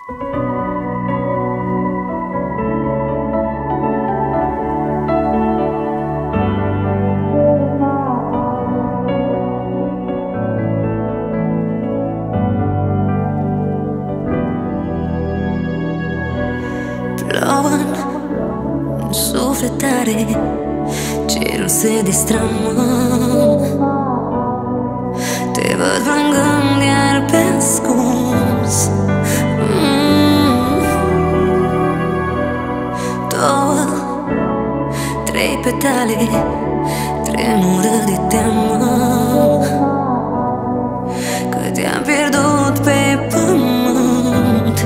Plouă în sufletare, cerul se destramă. Te văd plângând iar pe ascuns. Două, trei petale tremură de teamă că te-am pierdut pe pământ.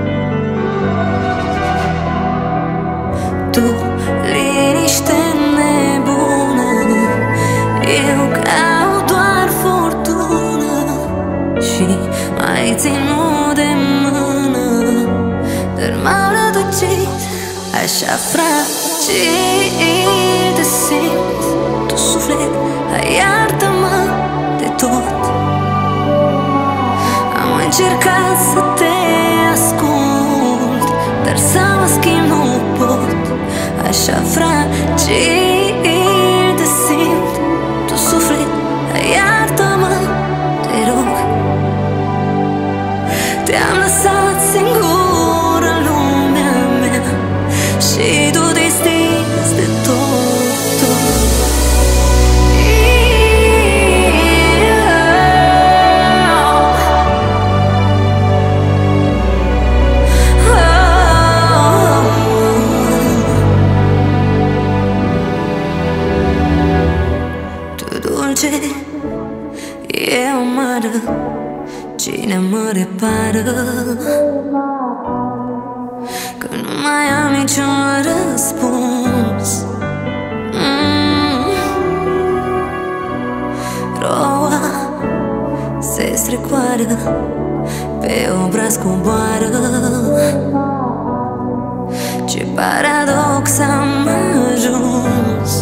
Tu, liniște nebună, eu caut doar furtună și mai ținut de mână, dar m-au rătăcit. Așa fragil te simt, tu suflet, hai iartă-mă de tot. Am încercat să te ascult, dar să mă schimb nu pot. Așa fragil te simt, tu suflet, hai iartă-mă, te rog. Te-am lăsat singur în lumea mea și tu te stinzi de tot, tot. Eu amară, cine mă repară? Că nu mai am niciun răspuns. Roa se strecoară, pe obraz coboară. Ce paradox am ajuns.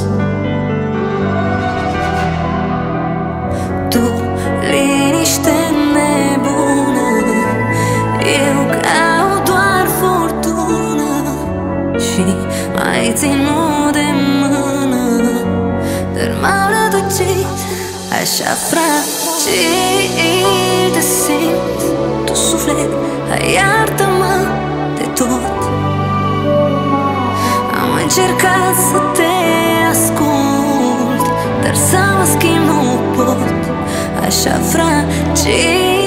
Tu, liniște nebună, eu caut doar furtună și mai ținut de mână, dar m-au rătăcit. Așa fragil te simt, tu suflet, hai iartă-mă de tot. Am încercat să te ascult, dar să mă schimb nu pot. Așa fragil